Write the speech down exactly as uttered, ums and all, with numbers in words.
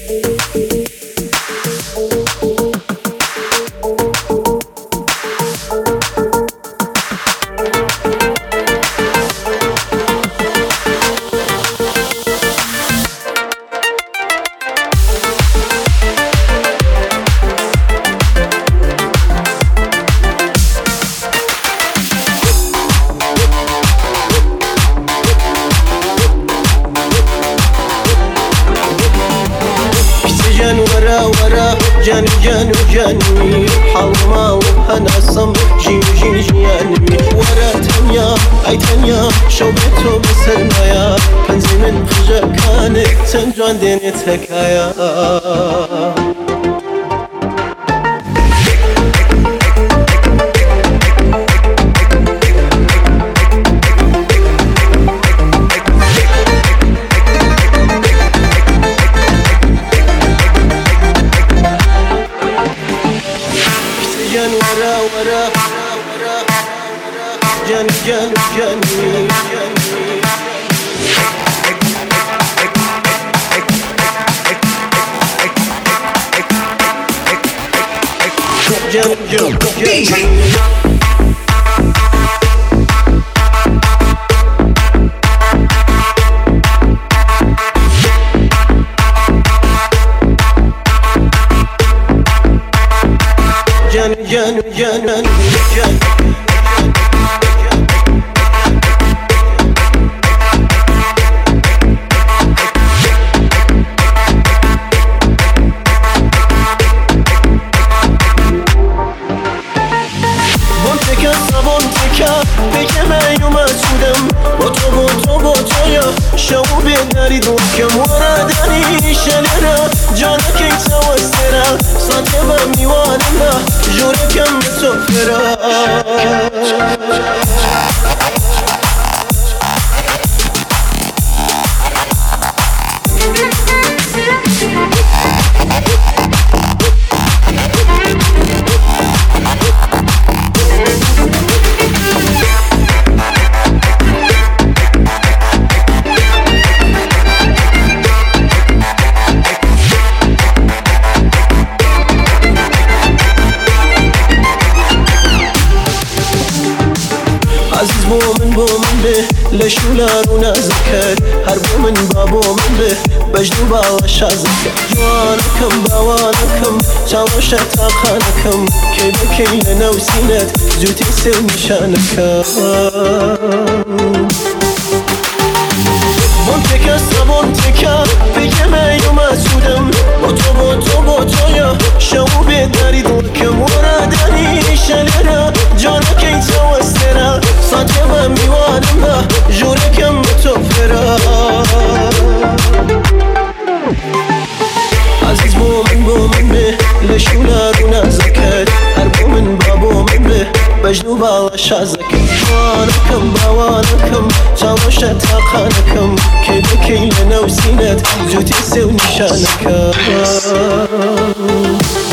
ورا ورا جاني جاني جاني حلما وهناسم جي جي جياني ورا تنيا اي تنيا شوبتو بسرمايا كنزي من خجا كانت تنجوان ديني تكايا ورا ورا جاني جاني جاني جاني جاني جاني جاني جاني جاني بونتكا سابونتكا بكما يوم سودم بوتو بوتو بوتويا شو بيداري دوكم ورا داني شلرا جانك يتوسرا صدمة ميواننا جوركم بتوفرا عزیز بومن بومن به لشولارو نزکد هر بومن با بومن به بجدو بالا شازکد جوانکم باوانکم چاوش تاقانکم کی بکی لنوسینت زوتی سل نشانکم بونتکا سابونتکا بگم یوم سودم بوتو بوتو بوتویا شو بیداری دلکم ورا دانی شلرا جانکی توسترا صدمة میوانم جورکم بتوفرا عزیز بومن بومن به لشولارو نزکد هر بومن با بومن به بجدو بالا شازکد جوانکم باوانکم چاوش تاقانکم کی بکی لنوسینت زوتی سو نشانکم